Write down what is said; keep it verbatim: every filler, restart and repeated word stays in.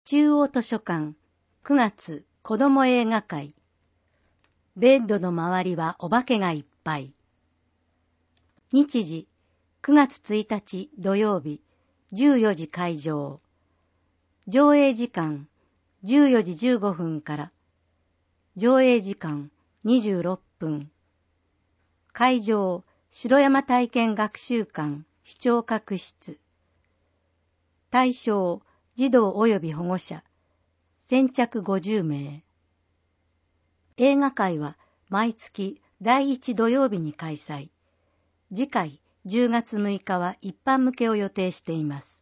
中央図書館くがつ子ども映画会。ベッドの周りはお化けがいっぱい。日時くがつついたち土曜日じゅうよじ開場。上映時間じゅうよじじゅうごふんから。上映時間にじゅうろっぷん。会場城山体験学習館視聴覚室。対象児童及び保護者先着ごじゅうめい。映画会は毎月だいいち土曜日に開催。次回じゅうがつむいかは一般向けを予定しています。